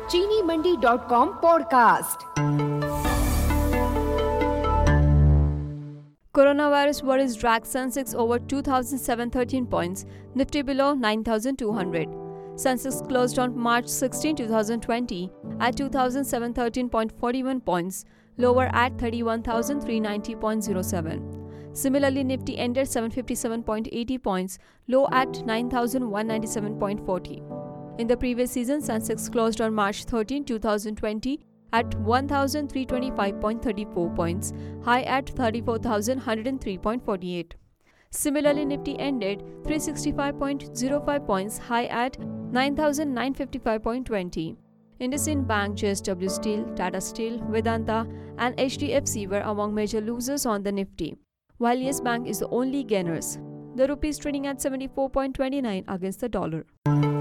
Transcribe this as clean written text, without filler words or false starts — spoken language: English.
ChiniMandi.com podcast. Coronavirus worries dragged Sensex over 2,713 points, Nifty below 9,200. Sensex closed on March 16, 2020 at 2,713.41 points, lower at 31,390.07. Similarly, Nifty ended 757.80 points, low at 9,197.40. In the previous season, Sensex closed on March 13, 2020 at 1,325.34 points, high at 34,103.48. Similarly, Nifty ended 365.05 points, high at 9,955.20. IndusInd Bank, JSW Steel, Tata Steel, Vedanta and HDFC were among major losers on the Nifty, while Yes Bank is the only gainers. The rupee is trading at 74.29 against the dollar.